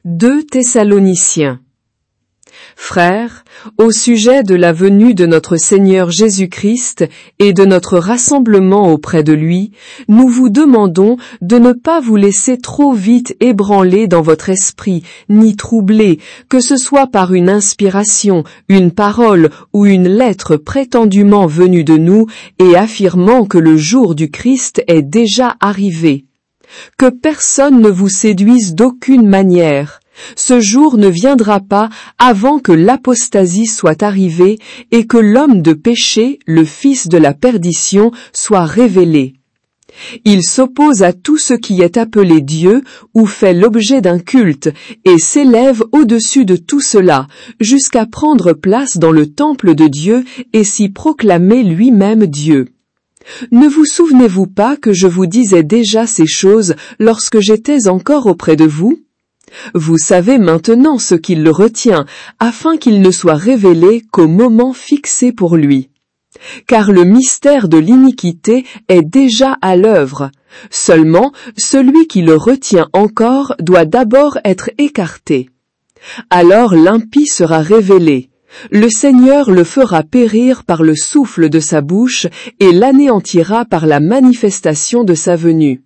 2 Thessaloniciens. Frères, au sujet de la venue de notre Seigneur Jésus-Christ et de notre rassemblement auprès de lui, nous vous demandons de ne pas vous laisser trop vite ébranler dans votre esprit, ni troubler, que ce soit par une inspiration, une parole ou une lettre prétendument venue de nous et affirmant que le jour du Christ est déjà arrivé. Que personne ne vous séduise d'aucune manière. Ce jour ne viendra pas avant que l'apostasie soit arrivée et que l'homme de péché, le fils de la perdition, soit révélé. Il s'oppose à tout ce qui est appelé Dieu ou fait l'objet d'un culte et s'élève au-dessus de tout cela, jusqu'à prendre place dans le temple de Dieu et s'y proclamer lui-même Dieu. Ne vous souvenez-vous pas que je vous disais déjà ces choses lorsque j'étais encore auprès de vous? Vous savez maintenant ce qui le retient, afin qu'il ne soit révélé qu'au moment fixé pour lui. Car le mystère de l'iniquité est déjà à l'œuvre. Seulement, celui qui le retient encore doit d'abord être écarté. Alors l'impie sera révélé. Le Seigneur le fera périr par le souffle de sa bouche et l'anéantira par la manifestation de sa venue.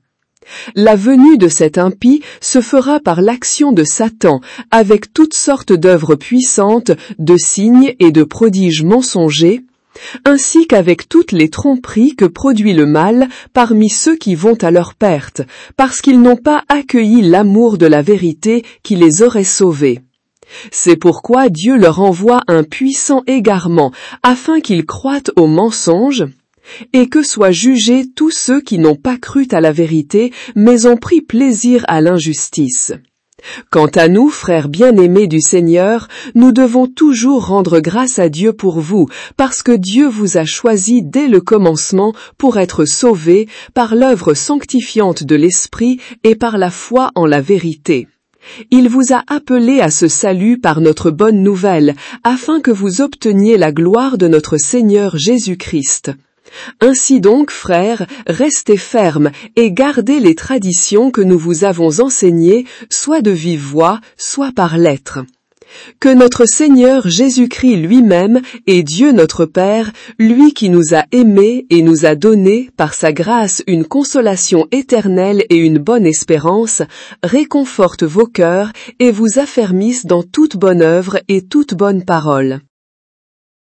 La venue de cet impie se fera par l'action de Satan, avec toutes sortes d'œuvres puissantes, de signes et de prodiges mensongers, ainsi qu'avec toutes les tromperies que produit le mal parmi ceux qui vont à leur perte, parce qu'ils n'ont pas accueilli l'amour de la vérité qui les aurait sauvés. C'est pourquoi Dieu leur envoie un puissant égarement, afin qu'ils croient au mensonge, et que soient jugés tous ceux qui n'ont pas cru à la vérité, mais ont pris plaisir à l'injustice. Quant à nous, frères bien-aimés du Seigneur, nous devons toujours rendre grâce à Dieu pour vous, parce que Dieu vous a choisis dès le commencement pour être sauvés par l'œuvre sanctifiante de l'Esprit et par la foi en la vérité. Il vous a appelés à ce salut par notre bonne nouvelle, afin que vous obteniez la gloire de notre Seigneur Jésus-Christ. Ainsi donc, frères, restez fermes et gardez les traditions que nous vous avons enseignées, soit de vive voix, soit par lettres. Que notre Seigneur Jésus-Christ lui-même et Dieu notre Père, lui qui nous a aimés et nous a donné par sa grâce une consolation éternelle et une bonne espérance, réconforte vos cœurs et vous affermisse dans toute bonne œuvre et toute bonne parole.